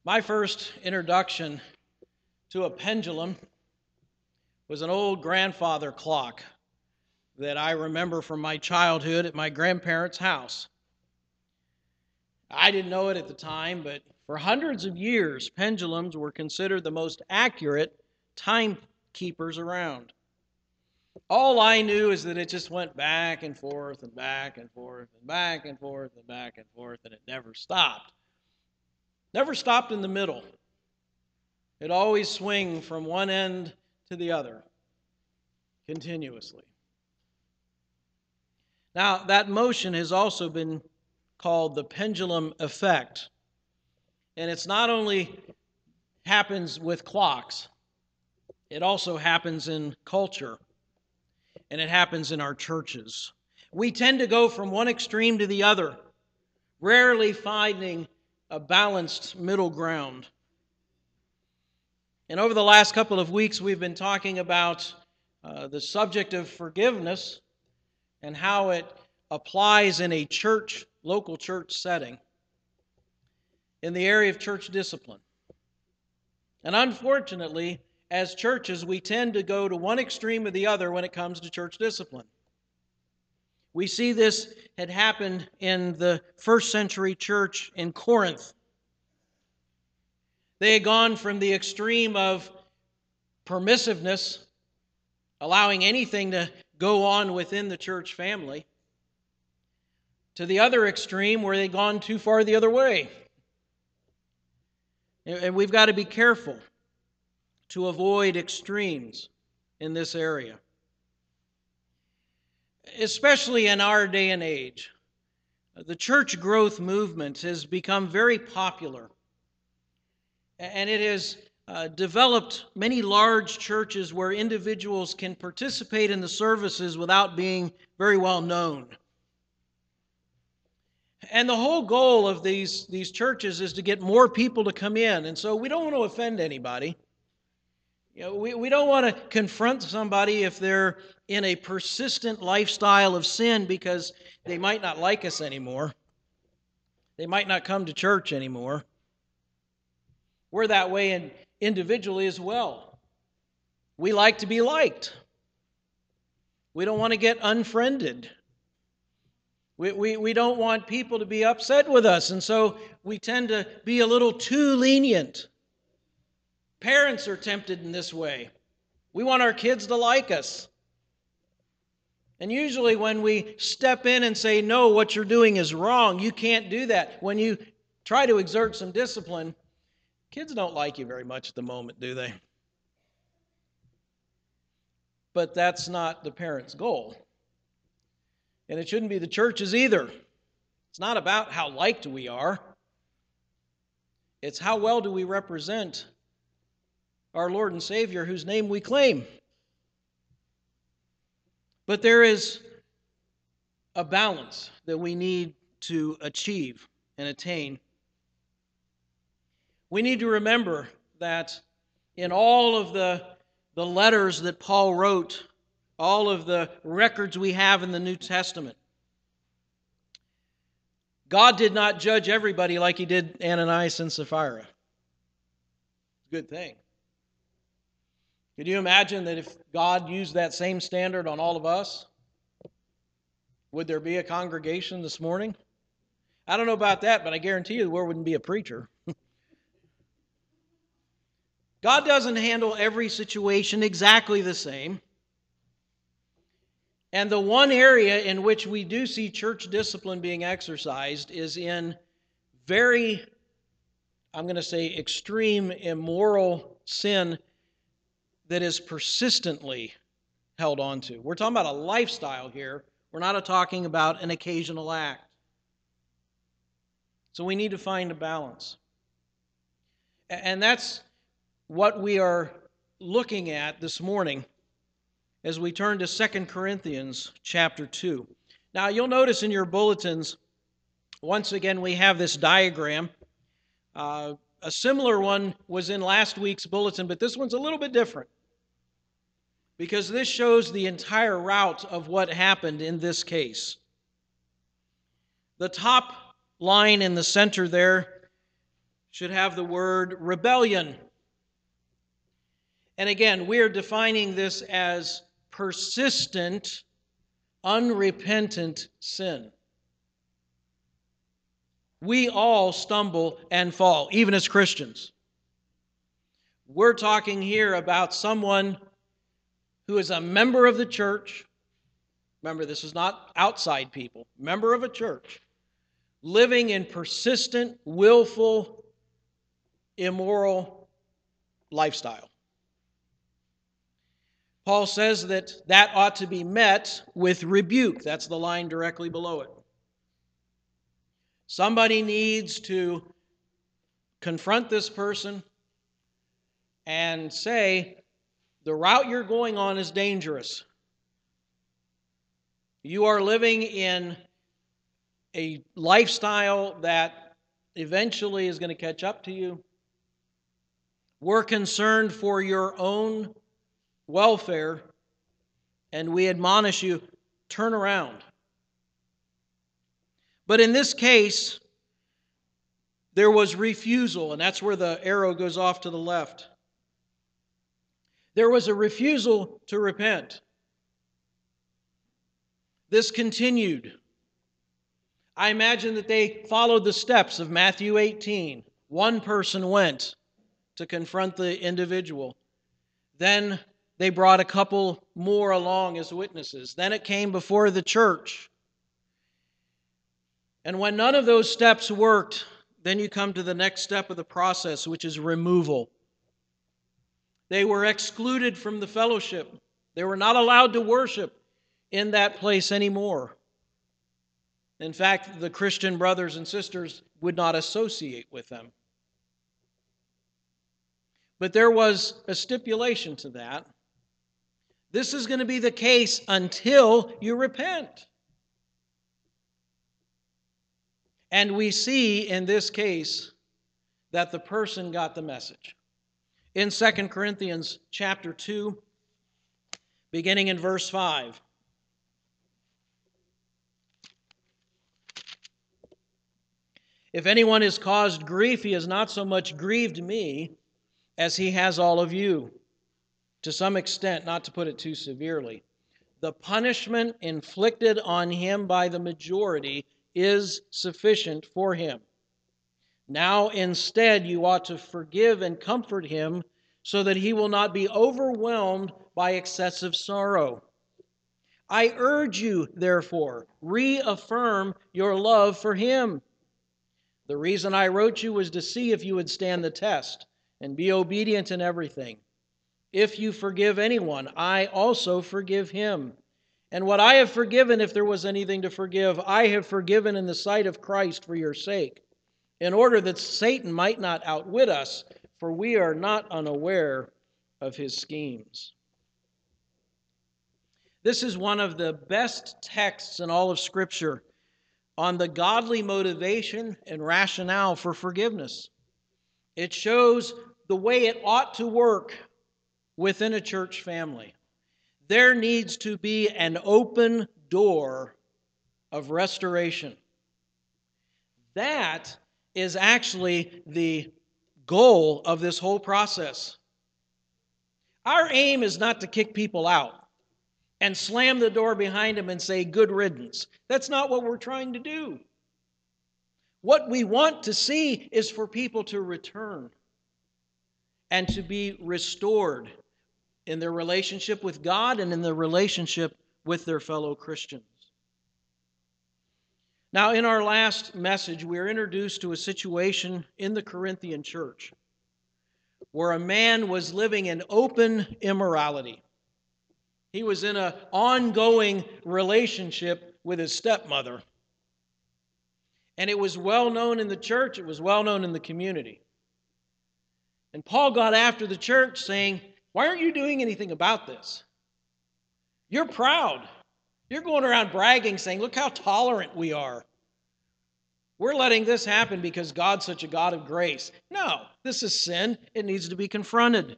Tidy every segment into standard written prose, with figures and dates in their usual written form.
My first introduction to a pendulum was an old grandfather clock that I remember from my childhood at my grandparents' house. I didn't know it at the time, but for hundreds of years, pendulums were considered the most accurate timekeepers around. All I knew is that it just went back and forth and back and forth and back and forth and back and forth, and it never stopped. Never stopped in the middle. It always swung from one end to the other, continuously. Now, that motion has also been called the pendulum effect. And it's not only happens with clocks, it also happens in culture, and it happens in our churches. We tend to go from one extreme to the other, rarely finding a balanced middle ground. And over the last couple of weeks, we've been talking about the subject of forgiveness and how it applies in a church, local church setting, in the area of church discipline. And unfortunately, as churches, we tend to go to one extreme or the other when it comes to church discipline. We see this had happened in the first century church in Corinth. They had gone from the extreme of permissiveness, allowing anything to go on within the church family, to the other extreme where they'd gone too far the other way. And we've got to be careful to avoid extremes in this area. Especially in our day and age, the church growth movement has become very popular. And it has developed many large churches where individuals can participate in the services without being very well known. And the whole goal of these churches is to get more people to come in. And so we don't want to offend anybody. We don't want to confront somebody if they're in a persistent lifestyle of sin because they might not like us anymore. They might not come to church anymore. We're that way individually as well. We like to be liked. We don't want to get unfriended. We don't want people to be upset with us, and so we tend to be a little too lenient. Parents are tempted in this way. We want our kids to like us. And usually when we step in and say, no, what you're doing is wrong, you can't do that. When you try to exert some discipline, kids don't like you very much at the moment, do they? But that's not the parent's goal. And it shouldn't be the church's either. It's not about how liked we are. It's how well do we represent our Lord and Savior whose name we claim. But there is a balance that we need to achieve and attain. We need to remember that in all of the letters that Paul wrote, all of the records we have in the New Testament, God did not judge everybody like he did Ananias and Sapphira. Good thing. Could you imagine that if God used that same standard on all of us? Would there be a congregation this morning? I don't know about that, but I guarantee you there wouldn't be a preacher. God doesn't handle every situation exactly the same. And the one area in which we do see church discipline being exercised is in very, I'm going to say, extreme immoral sin that is persistently held on to. We're talking about a lifestyle here. We're not talking about an occasional act. So we need to find a balance. And that's what we are looking at this morning as we turn to 2 Corinthians chapter 2. Now, you'll notice in your bulletins, once again, we have this diagram. A similar one was in last week's bulletin, but this one's a little bit different because this shows the entire route of what happened in this case. The top line in the center there should have the word rebellion. And again, we are defining this as persistent, unrepentant sin. We all stumble and fall, even as Christians. We're talking here about someone who is a member of the church. Remember, this is not outside people. Member of a church, living in persistent, willful, immoral lifestyle. Paul says that ought to be met with rebuke. That's the line directly below it. Somebody needs to confront this person and say, the route you're going on is dangerous. You are living in a lifestyle that eventually is going to catch up to you. We're concerned for your own welfare, and we admonish you, turn around. But in this case, there was refusal, and that's where the arrow goes off to the left. There was a refusal to repent. This continued. I imagine that they followed the steps of Matthew 18. One person went to confront the individual. Then they brought a couple more along as witnesses. Then it came before the church. And when none of those steps worked, then you come to the next step of the process, which is removal. They were excluded from the fellowship. They were not allowed to worship in that place anymore. In fact, the Christian brothers and sisters would not associate with them. But there was a stipulation to that. This is going to be the case until you repent. And we see in this case that the person got the message. In 2 Corinthians chapter 2, beginning in verse 5. If anyone has caused grief, he has not so much grieved me as he has all of you. To some extent, not to put it too severely. The punishment inflicted on him by the majority is sufficient for him. Now instead you ought to forgive and comfort him so that he will not be overwhelmed by excessive sorrow. I urge you, therefore, reaffirm your love for him. The reason I wrote you was to see if you would stand the test and be obedient in everything. If you forgive anyone, I also forgive him. And what I have forgiven, if there was anything to forgive, I have forgiven in the sight of Christ for your sake, in order that Satan might not outwit us, for we are not unaware of his schemes. This is one of the best texts in all of Scripture on the godly motivation and rationale for forgiveness. It shows the way it ought to work within a church family. There needs to be an open door of restoration. That is actually the goal of this whole process. Our aim is not to kick people out and slam the door behind them and say, good riddance. That's not what we're trying to do. What we want to see is for people to return and to be restored in their relationship with God and in their relationship with their fellow Christians. Now, in our last message, we are introduced to a situation in the Corinthian church where a man was living in open immorality. He was in an ongoing relationship with his stepmother. And it was well known in the church, it was well known in the community. And Paul got after the church saying, why aren't you doing anything about this? You're proud. You're going around bragging, saying, look how tolerant we are. We're letting this happen because God's such a God of grace. No, this is sin. It needs to be confronted.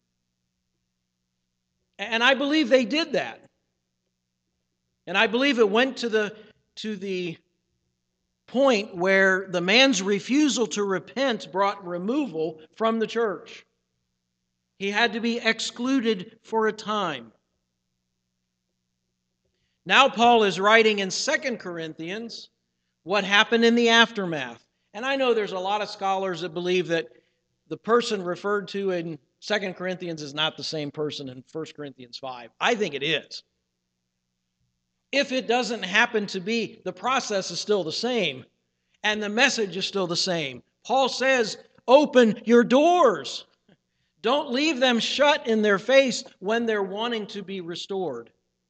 And I believe they did that. And I believe it went to the point where the man's refusal to repent brought removal from the church. He had to be excluded for a time. Now Paul is writing in 2 Corinthians what happened in the aftermath. And I know there's a lot of scholars that believe that the person referred to in 2 Corinthians is not the same person in 1 Corinthians 5. I think it is. If it doesn't happen to be, the process is still the same, and the message is still the same. Paul says, open your doors. Don't leave them shut in their face when they're wanting to be restored.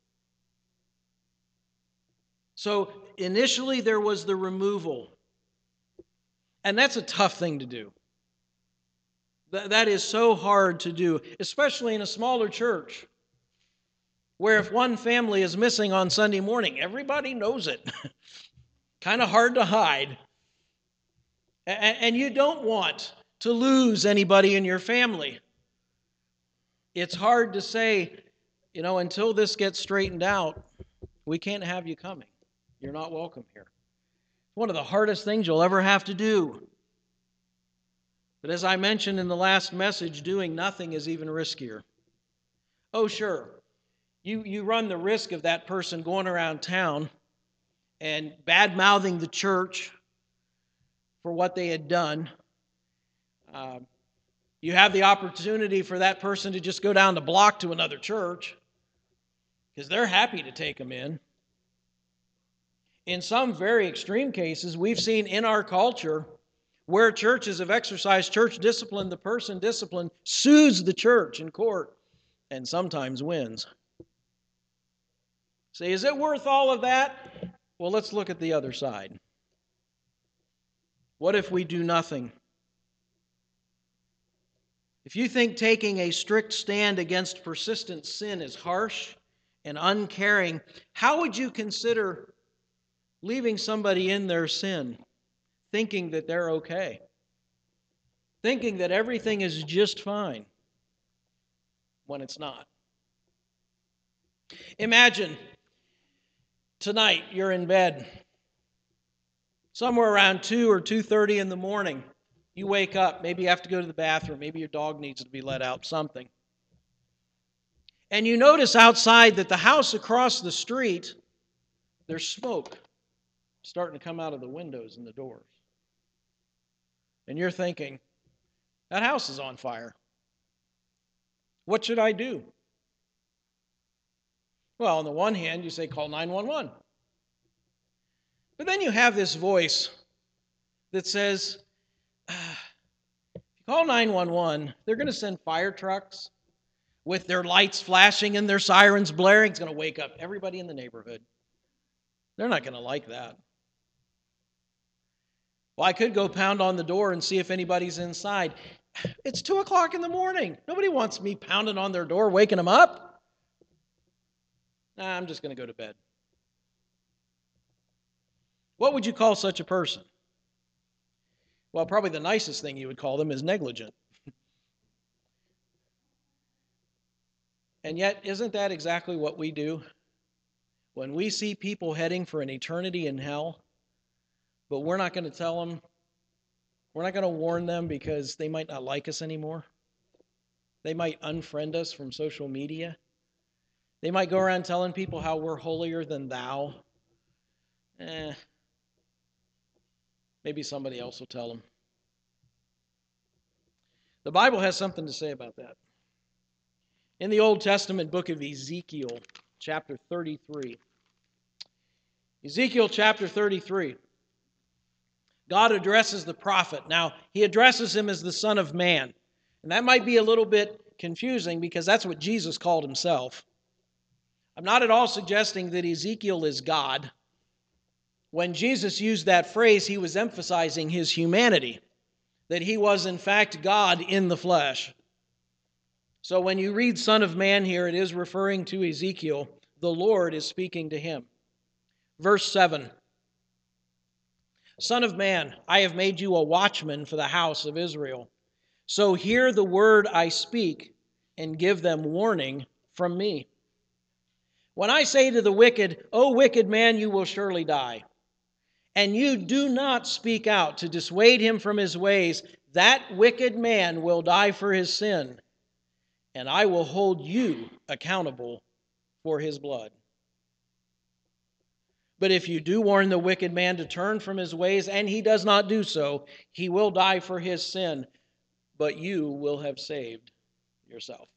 So initially there was the removal. And that's a tough thing to do. That is so hard to do, especially in a smaller church, where if one family is missing on Sunday morning, everybody knows it. Kind of hard to hide. And you don't want to lose anybody in your family. It's hard to say, until this gets straightened out, we can't have you coming. You're not welcome here. One of the hardest things you'll ever have to do. But as I mentioned in the last message, doing nothing is even riskier. Oh, sure. You run the risk of that person going around town and bad-mouthing the church for what they had done. You have the opportunity for that person to just go down the block to another church because they're happy to take them in. In some very extreme cases, we've seen in our culture where churches have exercised church discipline, the person disciplined sues the church in court and sometimes wins. Say, is it worth all of that? Well, let's look at the other side. What if we do nothing? If you think taking a strict stand against persistent sin is harsh and uncaring, how would you consider leaving somebody in their sin, thinking that they're okay, thinking that everything is just fine when it's not? Imagine tonight you're in bed, somewhere around 2 or 2:30 in the morning. You wake up, maybe you have to go to the bathroom, maybe your dog needs to be let out, something. And you notice outside that the house across the street, there's smoke starting to come out of the windows and the doors. And you're thinking, that house is on fire. What should I do? Well, on the one hand, you say, call 911. But then you have this voice that says, if you call 911, they're going to send fire trucks with their lights flashing and their sirens blaring. It's going to wake up everybody in the neighborhood. They're not going to like that. Well, I could go pound on the door and see if anybody's inside. It's 2 o'clock in the morning. Nobody wants me pounding on their door, waking them up. Nah, I'm just going to go to bed. What would you call such a person? Well, probably the nicest thing you would call them is negligent. And yet, isn't that exactly what we do? When we see people heading for an eternity in hell, but we're not going to tell them, we're not going to warn them because they might not like us anymore. They might unfriend us from social media. They might go around telling people how we're holier than thou. Maybe somebody else will tell them. The Bible has something to say about that. In the Old Testament book of Ezekiel, chapter 33. Ezekiel chapter 33. God addresses the prophet. Now, he addresses him as the Son of Man. And that might be a little bit confusing because that's what Jesus called himself. I'm not at all suggesting that Ezekiel is God. When Jesus used that phrase, he was emphasizing his humanity, that he was in fact God in the flesh. So when you read Son of Man here, it is referring to Ezekiel. The Lord is speaking to him. Verse 7. Son of man, I have made you a watchman for the house of Israel. So hear the word I speak and give them warning from me. When I say to the wicked, O wicked man, you will surely die, and you do not speak out to dissuade him from his ways, that wicked man will die for his sin, and I will hold you accountable for his blood. But if you do warn the wicked man to turn from his ways, and he does not do so, he will die for his sin, but you will have saved yourself.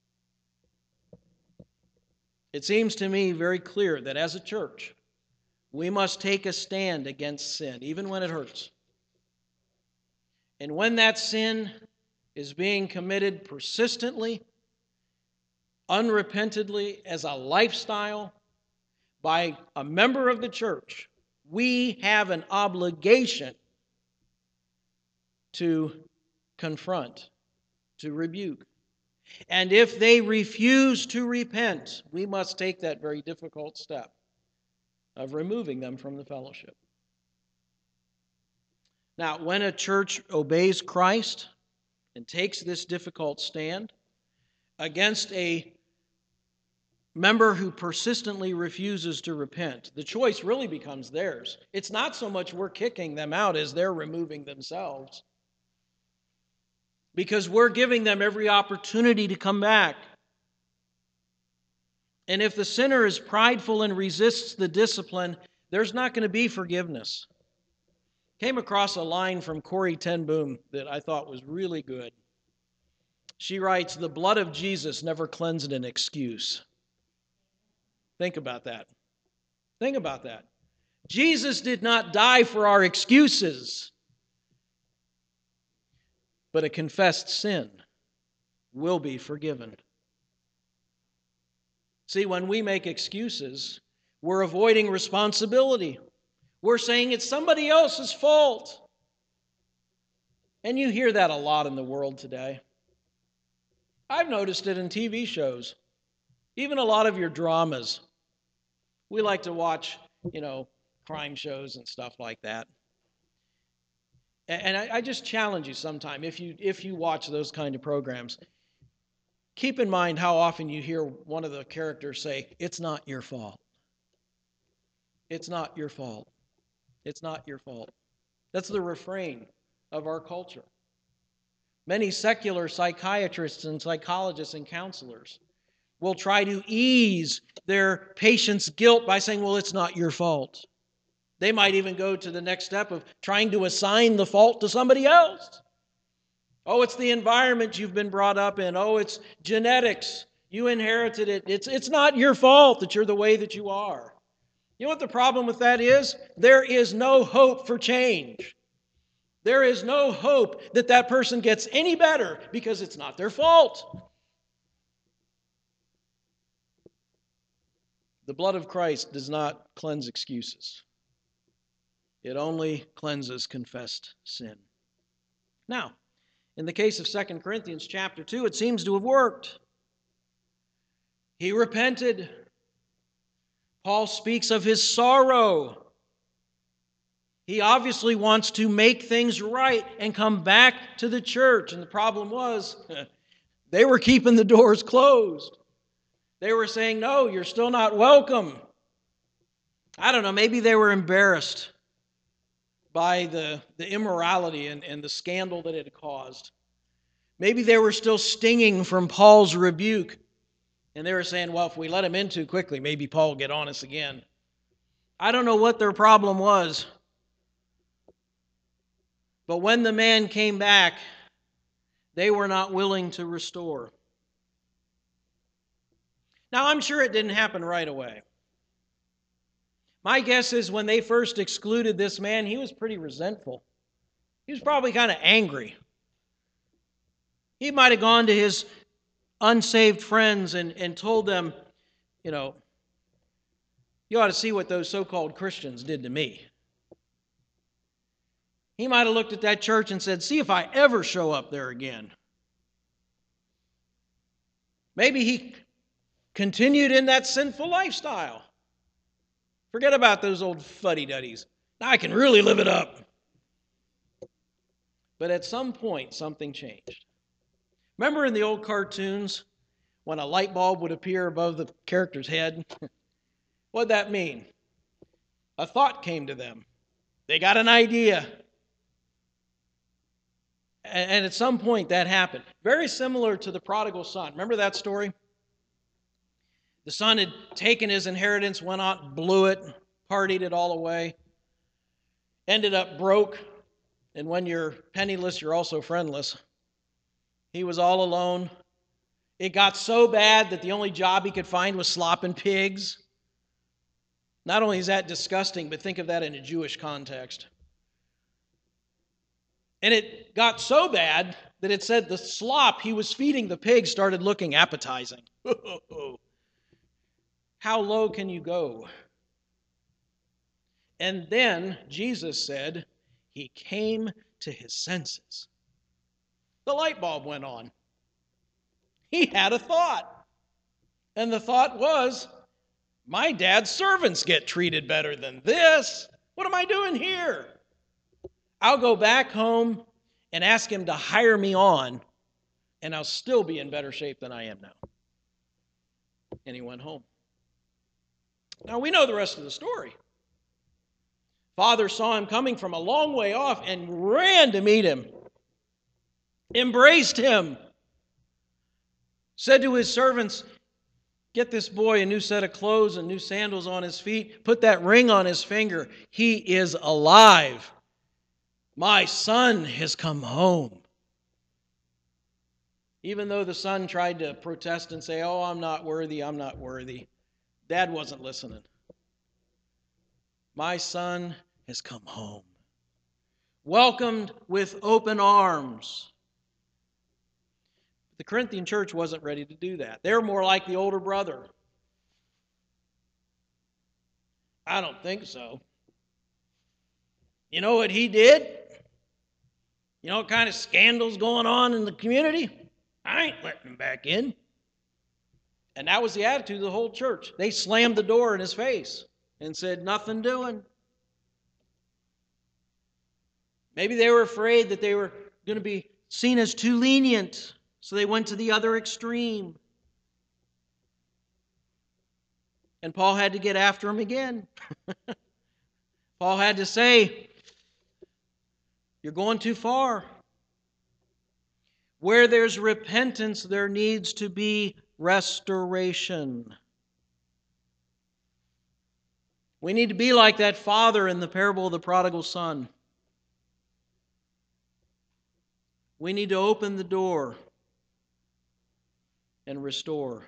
It seems to me very clear that as a church, we must take a stand against sin, even when it hurts. And when that sin is being committed persistently, unrepentantly, as a lifestyle by a member of the church, we have an obligation to confront, to rebuke. And if they refuse to repent, we must take that very difficult step of removing them from the fellowship. Now, when a church obeys Christ and takes this difficult stand against a member who persistently refuses to repent, the choice really becomes theirs. It's not so much we're kicking them out as they're removing themselves, because we're giving them every opportunity to come back. And if the sinner is prideful and resists the discipline, there's not going to be forgiveness. Came across a line from Corrie ten Boom that I thought was really good. She writes, "The blood of Jesus never cleansed an excuse." Think about that. Think about that. Jesus did not die for our excuses, but a confessed sin will be forgiven. See, when we make excuses, we're avoiding responsibility. We're saying it's somebody else's fault. And you hear that a lot in the world today. I've noticed it in TV shows, even a lot of your dramas. We like to watch, crime shows and stuff like that. And I just challenge you sometime, if you watch those kind of programs, keep in mind how often you hear one of the characters say, "It's not your fault. It's not your fault. It's not your fault." That's the refrain of our culture. Many secular psychiatrists and psychologists and counselors will try to ease their patient's guilt by saying, "Well, it's not your fault." They might even go to the next step of trying to assign the fault to somebody else. "Oh, it's the environment you've been brought up in. Oh, it's genetics. You inherited it. It's not your fault that you're the way that you are." You know what the problem with that is? There is no hope for change. There is no hope that that person gets any better because it's not their fault. The blood of Christ does not cleanse excuses. It only cleanses confessed sin. Now, in the case of 2 Corinthians chapter 2, it seems to have worked. He repented. Paul speaks of his sorrow. He obviously wants to make things right and come back to the church. And the problem was, they were keeping the doors closed. They were saying, "No, you're still not welcome." I don't know, maybe they were embarrassed by the immorality and the scandal that it had caused. Maybe they were still stinging from Paul's rebuke. And they were saying, "Well, if we let him in too quickly, maybe Paul will get on us again." I don't know what their problem was. But when the man came back, they were not willing to restore. Now, I'm sure it didn't happen right away. My guess is when they first excluded this man, he was pretty resentful. He was probably kind of angry. He might have gone to his unsaved friends and told them, "You ought to see what those so-called Christians did to me." He might have looked at that church and said, "See if I ever show up there again." Maybe he continued in that sinful lifestyle. Forget about those old fuddy-duddies. Now I can really live it up. But at some point, something changed. Remember in the old cartoons when a light bulb would appear above the character's head? What did that mean? A thought came to them. They got an idea. And at some point that happened. Very similar to the prodigal son. Remember that story? The son had taken his inheritance, went out, blew it, partied it all away, ended up broke. And when you're penniless, you're also friendless. He was all alone. It got so bad that the only job he could find was slopping pigs. Not only is that disgusting, but think of that in a Jewish context. And it got so bad that it said the slop he was feeding the pigs started looking appetizing. How low can you go? And then Jesus said he came to his senses. The light bulb went on. He had a thought. And the thought was, my dad's servants get treated better than this. What am I doing here? I'll go back home and ask him to hire me on, and I'll still be in better shape than I am now. And he went home. Now we know the rest of the story. Father saw him coming from a long way off and ran to meet him, embraced him, said to his servants, get this boy a new set of clothes and new sandals on his feet, put that ring on his finger. He is alive. My son has come home. Even though the son tried to protest and say, oh, I'm not worthy, Dad wasn't listening. My son has come home. Welcomed with open arms. The Corinthian church wasn't ready to do that. They're more like the older brother. I don't think so. You know what he did? You know what kind of scandals going on in the community? I ain't letting him back in. And that was the attitude of the whole church. They slammed the door in his face and said, nothing doing. Maybe they were afraid that they were going to be seen as too lenient, so they went to the other extreme. And Paul had to get after him again. Paul had to say, you're going too far. Where there's repentance, there needs to be restoration. We need to be like that father in the parable of the prodigal son. We need to open the door and restore.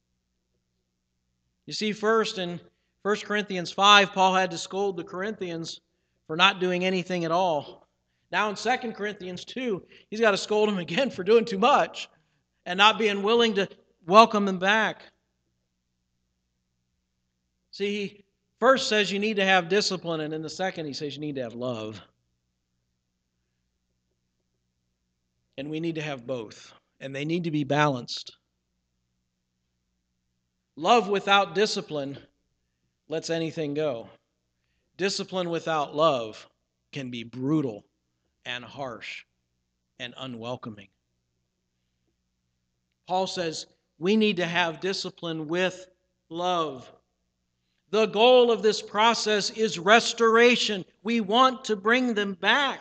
You see, first in 1 Corinthians 5, Paul had to scold the Corinthians for not doing anything at all. Now in 2 Corinthians 2, he's got to scold them again for doing too much and not being willing to welcome them back. See, he first says you need to have discipline, and in the second he says you need to have love. And we need to have both, and they need to be balanced. Love without discipline lets anything go. Discipline without love can be brutal and harsh and unwelcoming. Paul says we need to have discipline with love. The goal of this process is restoration. We want to bring them back.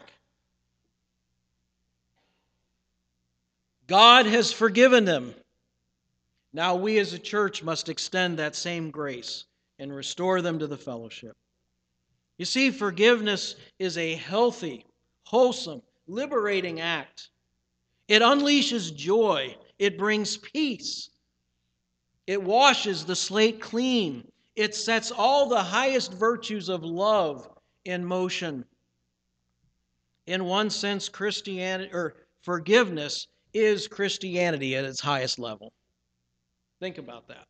God has forgiven them. Now we as a church must extend that same grace and restore them to the fellowship. You see, forgiveness is a healthy, wholesome, liberating act. It unleashes joy. It brings peace. It washes the slate clean. It sets all the highest virtues of love in motion. In one sense, forgiveness is Christianity at its highest level. Think about that.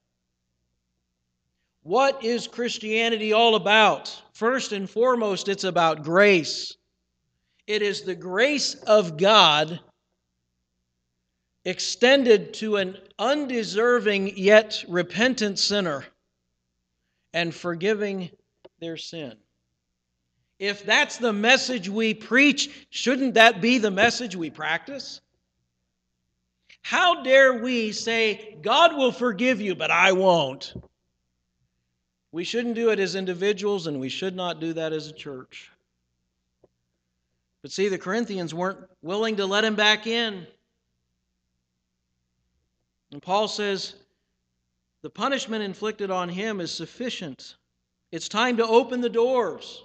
What is Christianity all about? First and foremost, it's about grace. It is the grace of God extended to an undeserving yet repentant sinner and forgiving their sin. If that's the message we preach, shouldn't that be the message we practice? How dare we say, God will forgive you, but I won't? We shouldn't do it as individuals, and we should not do that as a church. But see, the Corinthians weren't willing to let him back in. And Paul says, the punishment inflicted on him is sufficient. It's time to open the doors.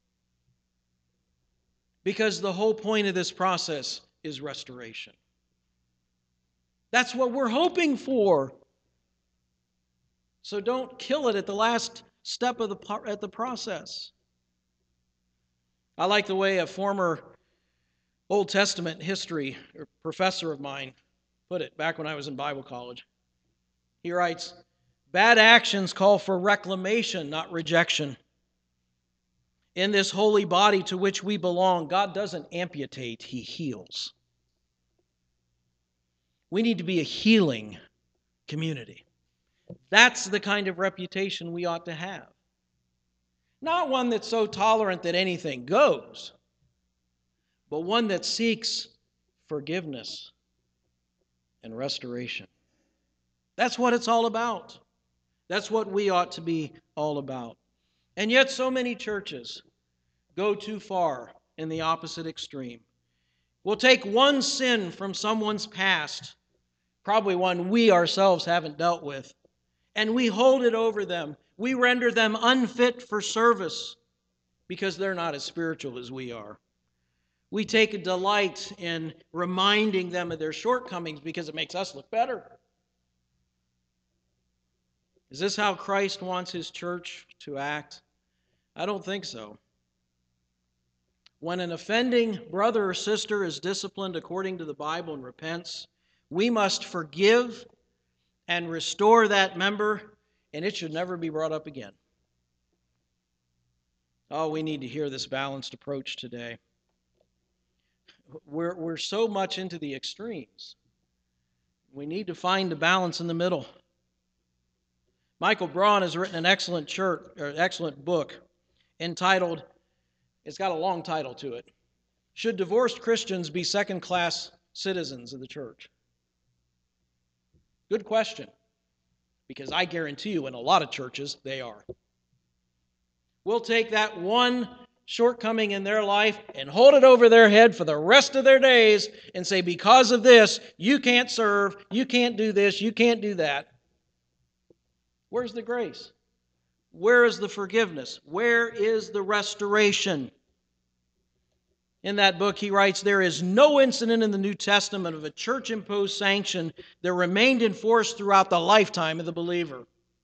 Because the whole point of this process is restoration. That's what we're hoping for. So don't kill it at the last step of the process. I like the way a former Old Testament history professor of mine put it back when I was in Bible college. He writes, bad actions call for reclamation, not rejection. In this holy body to which we belong, God doesn't amputate, He heals. We need to be a healing community. That's the kind of reputation we ought to have. Not one that's so tolerant that anything goes, but one that seeks forgiveness and restoration. That's what it's all about. That's what we ought to be all about. And yet so many churches go too far in the opposite extreme. We'll take one sin from someone's past, probably one we ourselves haven't dealt with, and we hold it over them. We render them unfit for service because they're not as spiritual as we are. We take a delight in reminding them of their shortcomings because it makes us look better. Is this how Christ wants His church to act? I don't think so. When an offending brother or sister is disciplined according to the Bible and repents, we must forgive and restore that member, and it should never be brought up again. Oh, we need to hear this balanced approach today. We're so much into the extremes. We need to find the balance in the middle. Michael Braun has written an excellent book entitled, it's got a long title to it, Should Divorced Christians Be Second-Class Citizens of the Church? Good question, because I guarantee you in a lot of churches they are. We'll take that one shortcoming in their life and hold it over their head for the rest of their days and say, because of this, you can't serve, you can't do this, you can't do that. Where's the grace? Where is the forgiveness? Where is the restoration? In that book, he writes, there is no incident in the New Testament of a church-imposed sanction that remained in force throughout the lifetime of the believer.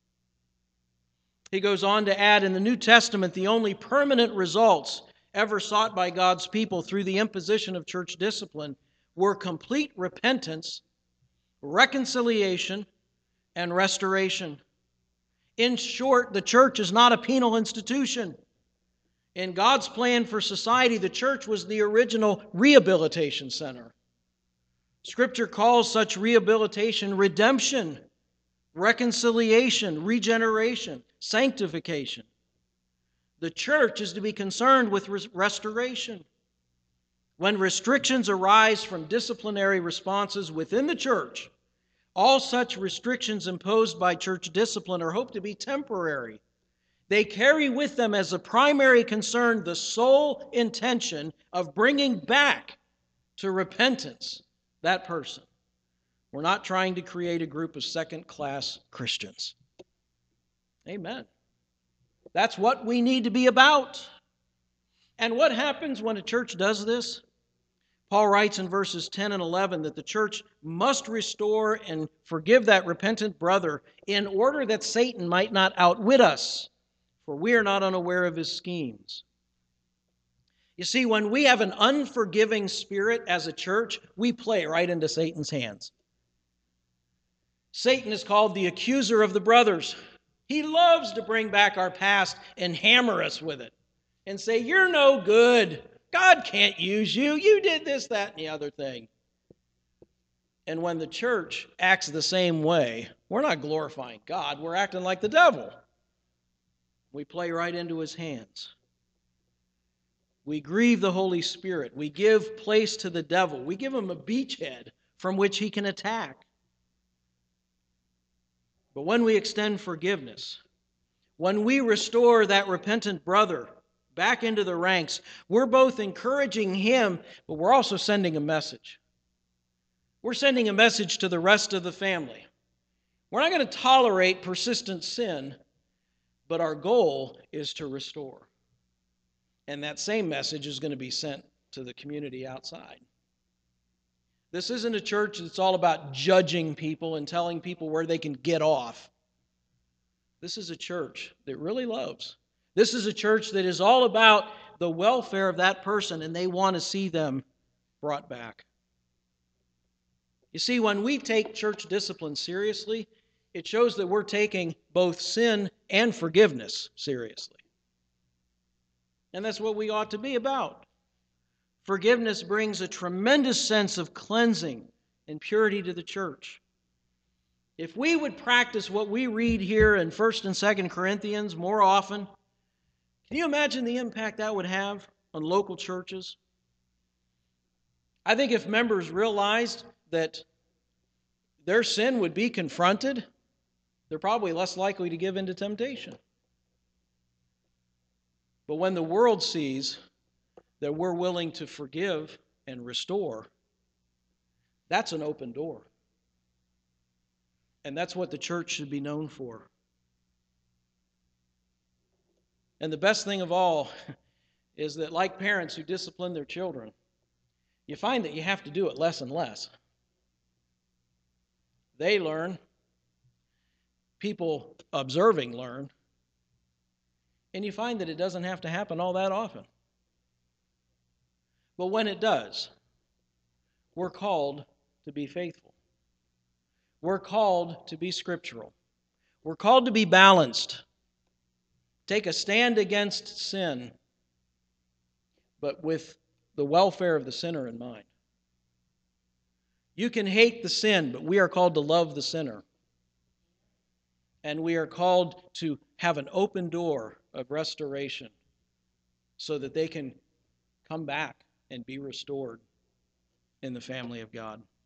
He goes on to add, in the New Testament, the only permanent results ever sought by God's people through the imposition of church discipline were complete repentance, reconciliation, and restoration. In short, the church is not a penal institution. In God's plan for society, the church was the original rehabilitation center. Scripture calls such rehabilitation redemption, reconciliation, regeneration, sanctification. The church is to be concerned with restoration. When restrictions arise from disciplinary responses within the church, all such restrictions imposed by church discipline are hoped to be temporary. They carry with them as a primary concern the sole intention of bringing back to repentance that person. We're not trying to create a group of second-class Christians. Amen. That's what we need to be about. And what happens when a church does this? Paul writes in verses 10 and 11 that the church must restore and forgive that repentant brother in order that Satan might not outwit us, for we are not unaware of his schemes. You see, when we have an unforgiving spirit as a church, we play right into Satan's hands. Satan is called the accuser of the brothers. He loves to bring back our past and hammer us with it and say, you're no good. God can't use you. You did this, that, and the other thing. And when the church acts the same way, we're not glorifying God. We're acting like the devil. We play right into his hands. We grieve the Holy Spirit. We give place to the devil. We give him a beachhead from which he can attack. But when we extend forgiveness, when we restore that repentant brother back into the ranks. We're both encouraging him, but we're also sending a message. We're sending a message to the rest of the family. We're not going to tolerate persistent sin, but our goal is to restore. And that same message is going to be sent to the community outside. This isn't a church that's all about judging people and telling people where they can get off. This is a church that really loves. This is a church that is all about the welfare of that person, and they want to see them brought back. You see, when we take church discipline seriously, it shows that we're taking both sin and forgiveness seriously. And that's what we ought to be about. Forgiveness brings a tremendous sense of cleansing and purity to the church. If we would practice what we read here in 1st and 2nd Corinthians more often, can you imagine the impact that would have on local churches? I think if members realized that their sin would be confronted, they're probably less likely to give in to temptation. But when the world sees that we're willing to forgive and restore, that's an open door. And that's what the church should be known for. And the best thing of all is that, like parents who discipline their children, you find that you have to do it less and less. They learn. People observing learn. And you find that it doesn't have to happen all that often. But when it does, we're called to be faithful. We're called to be scriptural. We're called to be balanced. Take a stand against sin, but with the welfare of the sinner in mind. You can hate the sin, but we are called to love the sinner. And we are called to have an open door of restoration so that they can come back and be restored in the family of God.